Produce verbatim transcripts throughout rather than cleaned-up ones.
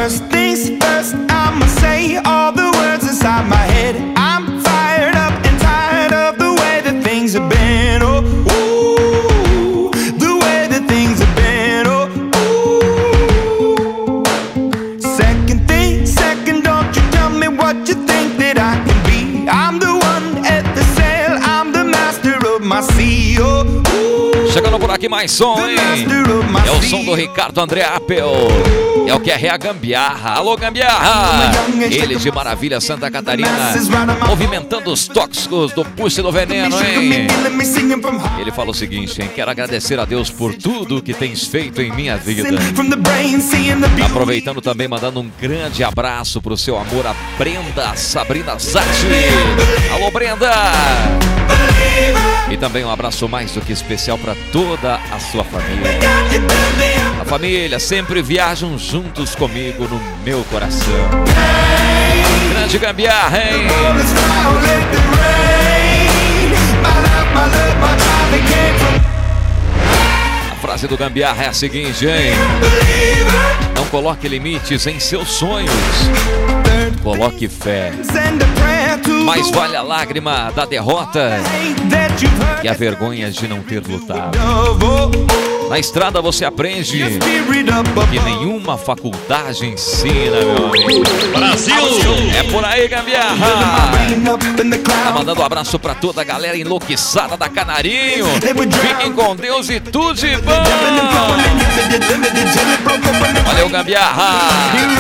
First things first, I'ma say all the words inside my head. I'm fired up and tired of the way that things have been. Oh, ooh, the way that things have been. Oh, ooh. Second thing, second, don't you tell me what you think that I can be. I'm the one at the sail, I'm the master of my sea. Oh, ooh. Chegando por aqui mais som, hein? É o som do Ricardo André Apple. É o que é a Gambiarra. Alô, Gambiarra! Ele de Maravilha, Santa Catarina, movimentando os tóxicos do Puxa e do Veneno, hein? Ele fala o seguinte, hein? Quero agradecer a Deus por tudo que tens feito em minha vida. Aproveitando também, mandando um grande abraço pro seu amor, a Brenda Sabrina Zatti. Alô, Brenda! E também um abraço mais do que especial para toda a sua família. A família sempre viajam juntos comigo no meu coração. Grande Gambiarra, hein? A frase do Gambiarra é a seguinte, hein? Não coloque limites em seus sonhos. Coloque fé. Mais vale a lágrima da derrota que a vergonha de não ter lutado. Na estrada você aprende que nenhuma faculdade ensina, meu amigo. Brasil! É por aí, Gambiarra! Tá mandando um abraço pra toda a galera enlouquiçada da Canarinho. Fiquem com Deus e tudo de bom! Valeu, Gambiarra!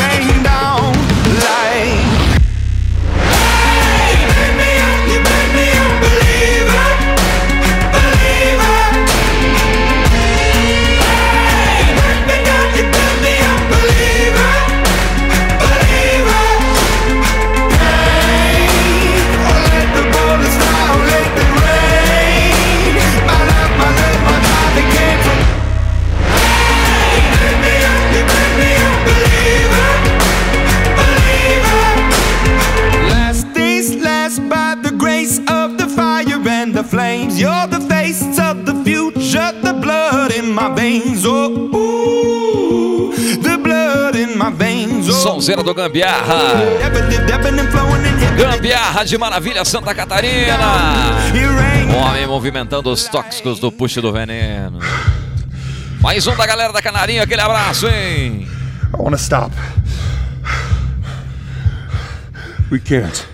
Flames, you're the face of the future, the blood in my veins, oh, ooh, the blood in my veins, oh. Sonzeira do Gambiarra. Gambiarra de Maravilha, Santa Catarina. Homem movimentando os tóxicos do Puxa e do Veneno. Mais um da galera da Canarinho, aquele abraço, hein? I wanna stop. We can't.